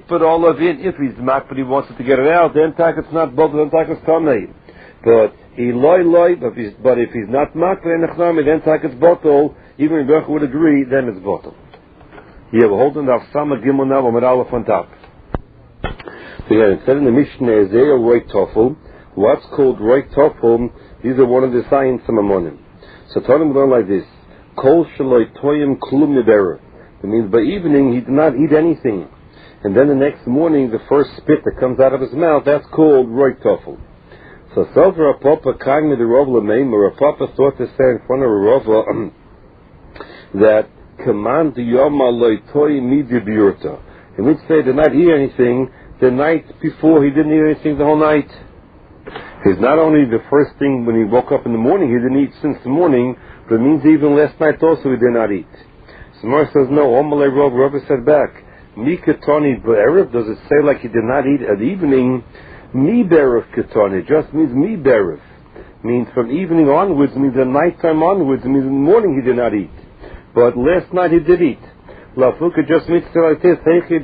put olive in. If he's mak, but he wants it to get it out, then it's not bottled, then it's tamei. But if he's not mak, then it's bottled. Even if Rebbe would agree, then it's bottled. Yeah, we're holding the Sama Gimel now with Aleph on top. So yeah, it said in the Mishnah, Ezea Roy Tofel. What's called Roy Tofel? These are one of the science Samamonim. So Tonim learn like this: Kol Shaloi Toyim Klum Nibera. That means by evening he did not eat anything, and then the next morning the first spit that comes out of his mouth, that's called Roy Tofel. So Sovra Papa Kagmi the Rav Lameim, or Papa thought to say in front of a Rav that command the Yoma Loitoi Midi Biurta. He would say did not eat anything the night before, he didn't eat anything the whole night. It's not only the first thing when he woke up in the morning, he didn't eat since the morning, but it means even last night also he did not eat. Samar says no, Omalei Rav said back, Mi Ketoni Be'erev, does it say like he did not eat at evening? Mi Be'erev Ketoni, just means Mi Be'erev. Means from evening onwards, means the nighttime onwards, means in the morning he did not eat. But last night he did eat. Lafuka just means like this,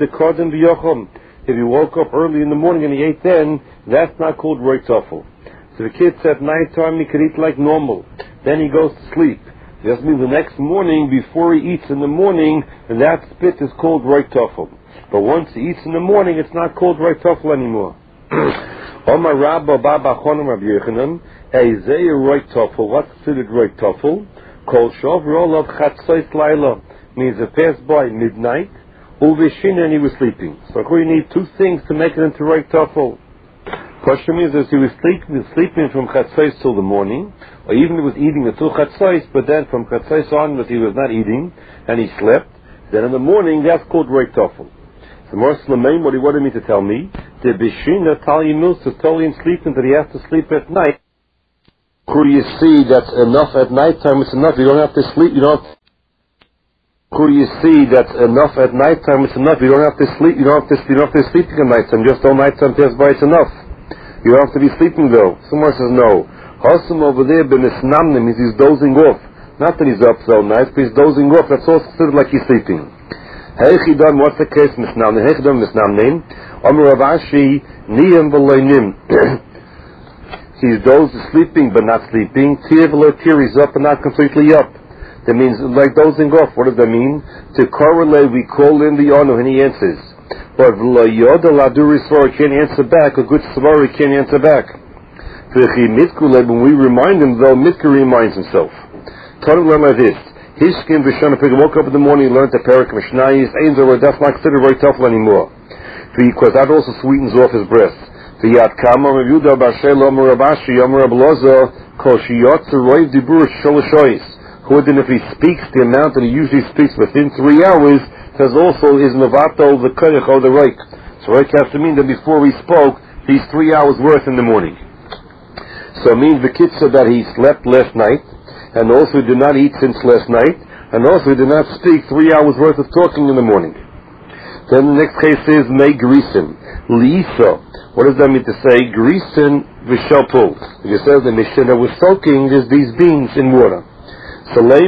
if he woke up early in the morning and he ate then, that's not called Roy Tofel. So the kid said nighttime he could eat like normal. Then he goes to sleep. It just means the next morning, before he eats in the morning, that spit is called Roy Tofel. But once he eats in the morning, it's not called Roy Tofel anymore. Omar Rabba Baba Chonim Rabbi Yechanan, Ezei Roy Tofel. What's considered Roy Tofel? Kol Shov Rol of Chatzos Laila, means it passed by midnight. Uvishin, and he was sleeping. So you need two things to make it into Roy Tofel. Question means that he was sleeping from Chatzos till the morning, or even he was eating until Chatzos, but then from Chatzos onwards he was not eating, and he slept. Then in the morning, that's called Roy Tofel. So more Slamain, what he wanted me to tell me, the Bishina Tali Milsa told him sleeping that he has to sleep at night. Could you see that's enough at night time? It's enough. You don't have to sleep. Could you see that's enough at night time? It's enough. You don't have to sleep. You don't have to sleeping at night time. Just all night time pass by. It's enough. You don't have to be sleeping though. Someone says no. Hasam over there b'nisnamnim means he's dozing off. Not that he's up so nice, but he's dozing off. That's all considered like he's sleeping. Heichidam, what's the case? Misnamnim. Heichidam misnamnim. Amar Rav Ashi niyam v'loinim. He's dozing, sleeping but not sleeping. Tir v'loitir, he's up but not completely up. That means like dozing off. What does that mean? To correlate, we call in the Anu and he answers. But v'loyoda laduri svara can't answer back. A good svara can't answer back. When we remind him, though, Mitka reminds himself. Tell him like this. Hishkim v'shana pig woke up in the morning, learned the parak mishnayis. Ain't there that's not considered Roy Tofel anymore, because that also sweetens off his breath. V'yat kama reviewda b'ashel omer Rabashi omer Abloza kol shiyot roiv dibur sholashois. Who then if he speaks the amount that he usually speaks within 3 hours, says also is Navato the Koyach or the Reik. So Reik has to mean that before he spoke, he's 3 hours worth in the morning. So it means the kid said that he slept last night, and also did not eat since last night, and also did not speak 3 hours worth of talking in the morning. Then the next case is May Grisen. Lisa. What does that mean to say? Grisen Vishalpul. It says the Mishnah that was soaking these beans in water. So let's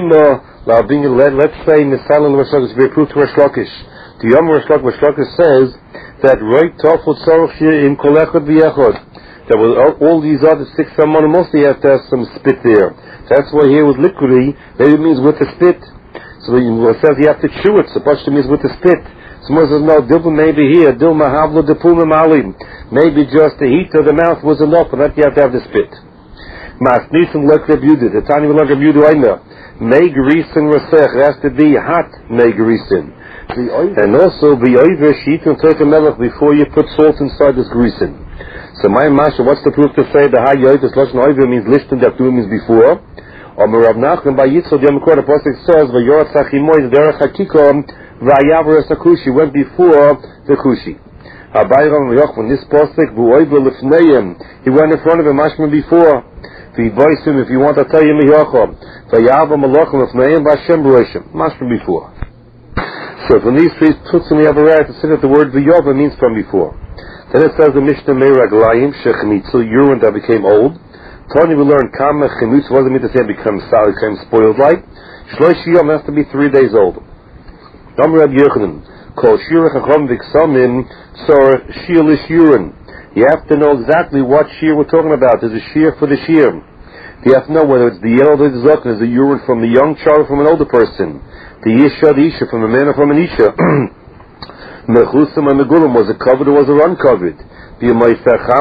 say Misalan Rosh Lakish be approved to Rosh Lakish. The Yom Rosh Lakish says that Roy Tofel Tzarech in Kolechot V'Yechot. That was all these other 6 Samanim mostly have to have some spit there. That's why here with liquidy, maybe it means with the spit. So it says you have to chew it. So Pashto means with the spit. Someone says no, Dilma maybe here, Dilma Havla Depuma Malim. Maybe just the heat of the mouth was enough, but that you have to have the spit. Masnisim like Rebuda, the tiny like Rebuda Aina. May Grisen Rasech has to be hot May Grisen. And also be over sheet and take a melech before you put salt inside this Grisen. So my Masha, what's the proof to say the high yoit is lashon oiver means lishton that doing means before? Or Rav Nachman by Yitzchak Yom Kippur, the pasuk says v'yorat sachimoy derech hakikom v'ayavar sakushi went before the kushi. Abayram v'yochman this pasuk v'oiver lifneim he went in front of him mashman before. V'yivoisim if you want to tell him v'yocham v'yavar malachim lifneim v'ashem b'roshim mashman before. So from these three putzim we have a right to say that the word v'yova means from before. Then it says the Mishnah Meiraglayim Shechmitzu urine that became old. Tony we learned Kama Chemutz wasn't meant to say it became spoiled like. Shloish Yom has to be 3 days old. Amar Rabbi Yochanan Kol shir chacham v'ksamim tzor shir l'shirin. You have to know exactly what shir we're talking about. There's a shir for the shir. You have to know whether it's the yellow or the zaken, is the urine from the young child or from an older person. The isha from a man or from an isha. Mechusam and megulam, was it covered or was it uncovered? You have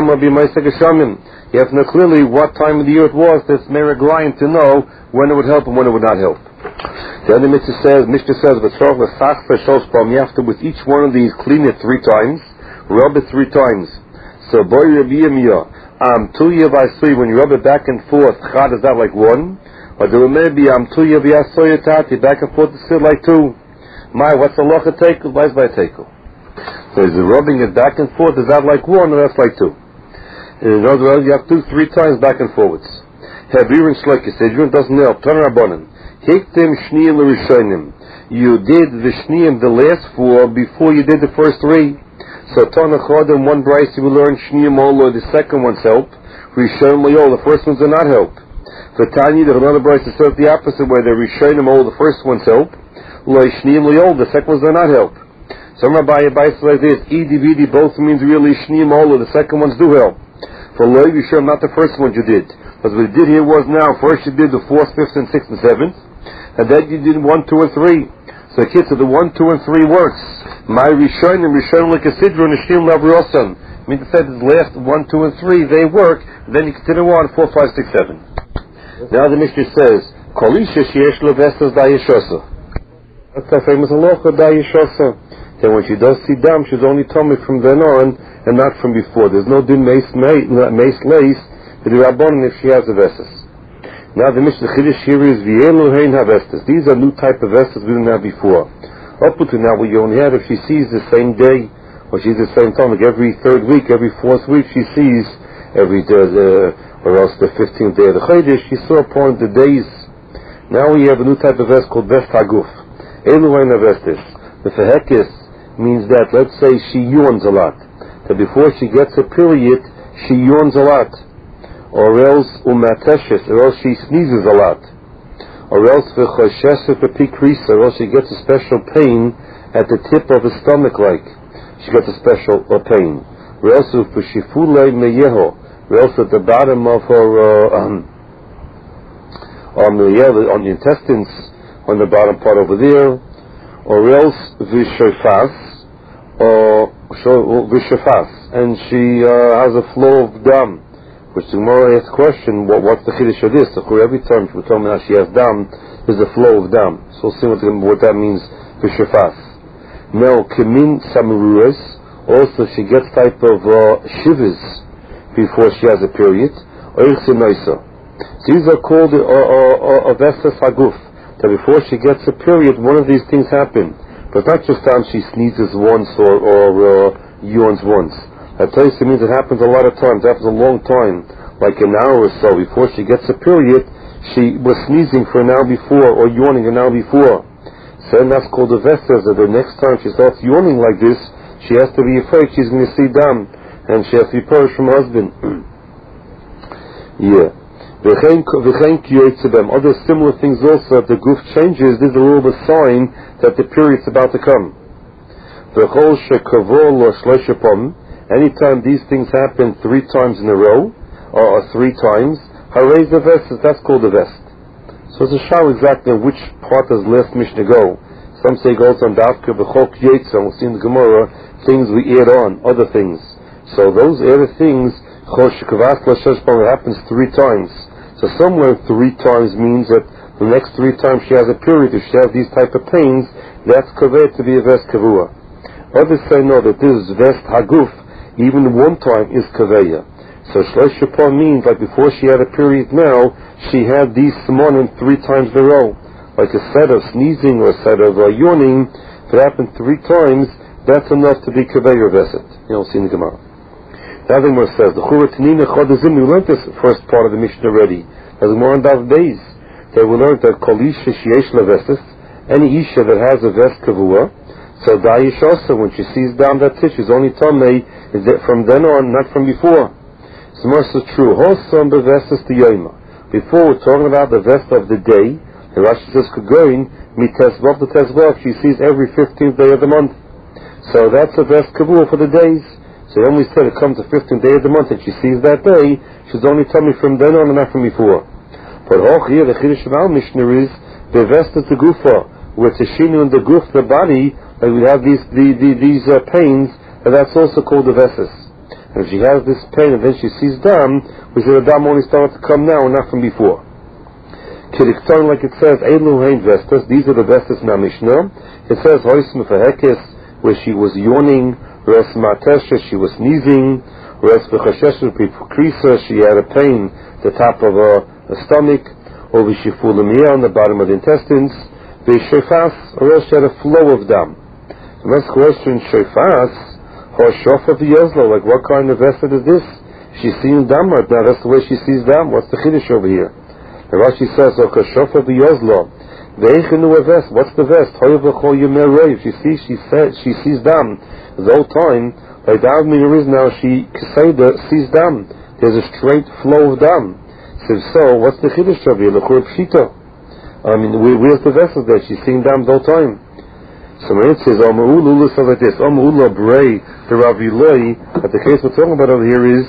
to know clearly what time of the year it was. That's meriglayim to know when it would help and when it would not help. The other Mishnah says, you have to, with each one of these, clean it 3 times, rub it 3 times. So, boy, tuya by 3, when you rub it back and forth, chad, is that like 1? Or do it maybe tuya v'yasoya tati, back and forth, is it like 2? What's the locha tekel? Why is by tekel? So is it rubbing it back and forth, is that like 1 or that's like 2? In other words, you have to do 3 times back and forwards. Hevirin shloikis, Adrian doesn't help. Turn rabbanim. Hiktim shniyim l'rishonim. You did the shniyim, the last 4, before you did the first 3. So Tana Chodim, one Bryce you will learn shniyim olo, the second one's help. Rishonim l'yol, the first ones are not help. For Tanya, there's another Bryce that says the opposite way. The rishonim olo, the first one's help. Lo shniyim l'yol, the second ones are not help. Some Rabbi Abai says like this, Edi both means really shniyim olo, the second ones do help. For Lo Yishom, not the first one you did. Because what we did here was now, first you did the 4th, 5th, and 6th, and 7th, and then you did 1, 2, and 3. So kids, so the 1, 2, and 3 works. My Rishonim like a Sidra and a Shniyim Lavrosam. I mean to say the last 1, 2, and 3, they work, then you continue on 4, 5, 6, 7. Now the Mishnah says, Kol Isha sheyesh lo vestas da'yeshosa. That's the famous halacha da'yeshosa. Then when she does see dam, she's only tummy from then on, and not from before. There's no din mace lace to the rabbanon if she has a vestas. Now the Mishnah Chiddush here is v'elu hein ha-vestas. These are new type of vestas we didn't have before. Up to now we only have if she sees the same day, or she's the same time, like every 3rd week, every 4th week she sees every day, or else the 15th day of the Chiddush, she saw upon the days. Now we have a new type of vest called vest haguf. Elu hein ha-vestas. The fehekis means that, let's say she yawns a lot. That before she gets a period, she yawns a lot. Or else umateshes, or else she sneezes a lot. Or else v'chosheset v'pikrisa, or else she gets a special pain at the tip of her stomach, like. She gets a special pain. Or else v'shifulei meyeho, or else at the bottom of her, on the intestines, on the bottom part over there. Or else v'shofas, or v'shofas, and she has a flow of dam, which the Gemara asks the question, what's the chiddush of this? So every time we're talking about she has dam, there's a flow of dam. So we'll see what that means, v'shofas. Now, kemin samaruas, also she gets type of shivers before she has a period, or irsinoisa. These are called vestas haguf. That before she gets a period, one of these things happen. But not just time she sneezes once or yawns once. That tells you means it happens a lot of times. It happens a long time, like an hour or so before she gets a period. She was sneezing for an hour before or yawning an hour before. So then that's called a vestas. That the next time she starts yawning like this, she has to be afraid she's going to see dam, and she has to be punished from her husband. Yeah. Other similar things also, if the goof changes, this is a little bit sign that the period's about to come. Anytime these things happen 3 times in a row, or 3 times, raise the vest, that's called a vest. So it's a show exactly on which part does last Mishnah go. Some say it goes on Dafka, B'chok Yetzah, we'll see in the Gemara, things we add on, other things. So those added things, happens 3 times. So somewhere 3 times means that the next 3 times she has a period, if she has these type of pains, that's kaveh to be a vest kavua. Others say no, that this is vest haguf, even 1 time is kaveya. So shlosh shapon means like before she had a period now, she had these simonim 3 times in a row. Like a set of sneezing or a set of yawning, if it happened 3 times, that's enough to be kaveya veset. You know, see in the Gemara. The other one says, the Churatnina Chodazim, we learned this first part of the Mishnah already. There's more on Dav days. They will learn that Kol Isha Sheyesh Levestis, any Isha that has a vest kavua, so Da'ish also, when she sees down that it, she's only Tomei, is that from then on, not from before. It's more so true. Hosam Bevestis to Yoima. Before we're talking about the vest of the day, the Rashi says Kugoin, Mi Tesvav to Tesvav, she sees every 15th day of the month. So that's the best kabul for the days. So when we said it comes the 15th day of the month and she sees that day, she's only telling me from then on and not from before. But here the Chiddush of our Mishnah is the vest of the gufa, where it's a shinu in the guf, the body, that we have these pains, and that's also called the vesses. And if she has this pain and then she sees dam, we say the dam only started to come now and not from before. Kidikton, like it says, Eilu Hein Vestas, these are the vestas in our Mishnah. It says, Hois Mefahekes, where she was yawning, Res Matesha, she was sneezing, Res Bechashesha, Krisa, she had a pain, the top of her stomach, or Vishifulamia on the bottom of the intestines, Vishefas, or else she had a flow of dam. The next question, Shefas, or Shof of the Yozlo, like what kind of vested is this? She's seeing dam right now, that's the way she sees dam. What's the Chiddush over here? The Rashi says, okay, Shof of the Yozlo. What's the vest? She sees dam the whole time. Like the Avmir is now, she sees dam. There's a straight flow of dam. So what's the Chiddush of here? I mean, where's the vessel there? She's seeing dam the whole time. So when it says Ama'ula says like this, Ama'ula Brei the Rav Yiloi, that the case we're talking about over here is